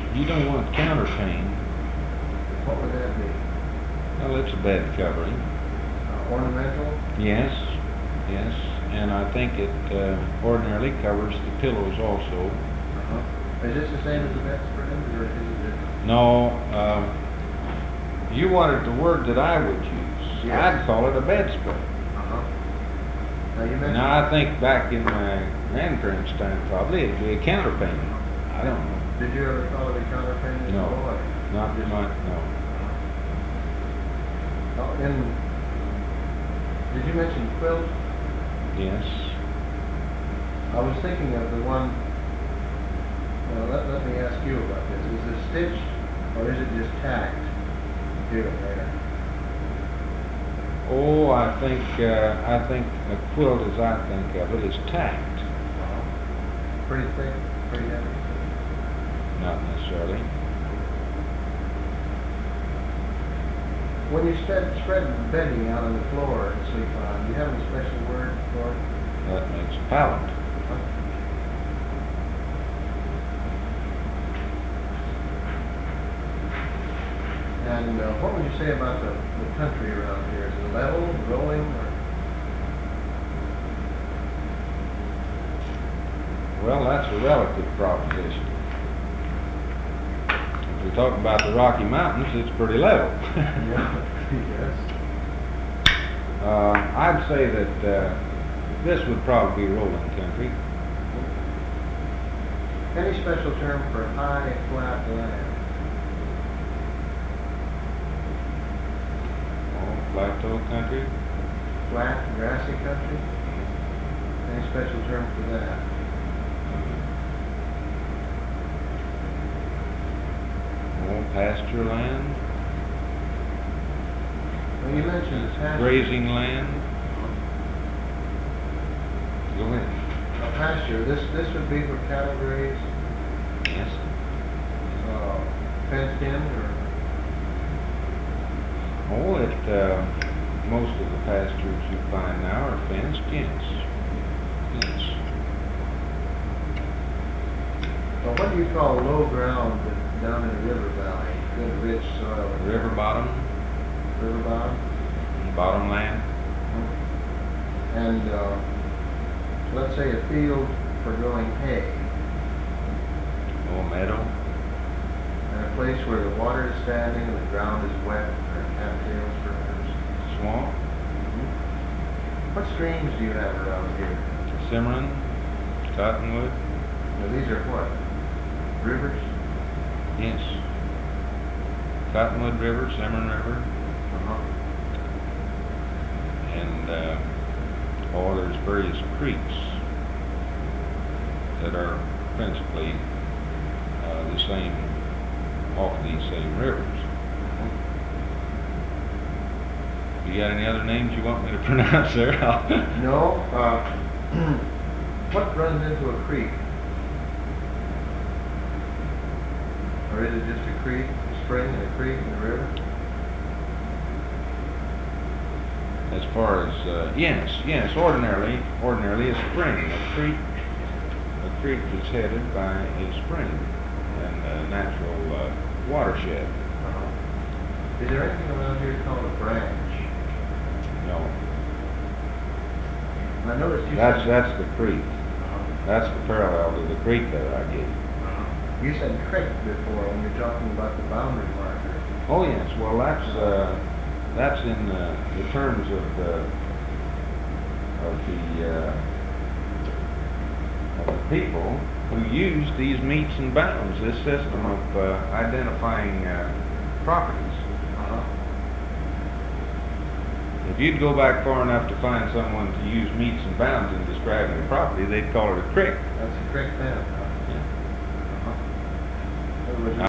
You don't want counterpane. What would that be? Well, it's a bed covering. Ornamental? Yes, yes, and I think it ordinarily covers the pillows also. Is this the same as the bedspread, or is it different? No, you wanted the word that I would use. Yes. I'd call it a bedspread. Now you mentioned... Now I think back in my grandparents' time probably it'd be a counterpane. I don't know. Did you ever call it a counterpane as a No, boy? not no. Did you mention quilt? Yes. I was thinking of the one... let me ask you about this. Is it stitched, or is it just tacked here and there? Oh, I think a quilt, as I think of it, is tacked. Pretty thick, pretty heavy? Not necessarily. When you spread bedding out on the floor to sleep on, do you have a special word for it? That makes a pallet. And what would you say about the country around here? Is it level, rolling, or? Well, that's a relative proposition. If we're talking about the Rocky Mountains, it's pretty level. Yeah. Yes. I'd say that this would probably be rolling country. Any special term for high, flat land? Plateau country? Flat, grassy country? Any special term for that? Pasture land? Well, you mentioned pasture. Grazing land? Go ahead. A pasture, this would be where cattle graze? Yes. Fenced in, or? Oh, most of the pastures you find now are fenced, yes. Yes. Well, what do you call low ground down in a river valley? Good rich soil. River bottom? River bottom? Bottom land? And let's say a field for growing hay. Oh, meadow? And a place where the water is standing and the ground is wet, or cattails for rivers. Swamp? What streams do you have around here? Cimarron? Cottonwood? Now these are what? Rivers? Yes. Cottonwood River, Cimarron River, and there's various creeks that are principally the same, off these same rivers. You got any other names you want me to pronounce there? No. What runs into a creek? Or is it just a creek, a spring and a creek and a river? As far as yes, ordinarily a spring, a creek is headed by a spring and a natural watershed. Is there anything around here called a branch? No, I noticed you that's said... the creek. That's the parallel to the creek that I gave. You said creek before when you're talking about the boundary marker. Oh yes, well that's in the terms of the people who use these meets and bounds, this system of identifying properties. If you'd go back far enough to find someone to use meets and bounds in describing a property, they'd call it a creek. That's a creek then. Yeah. In other words,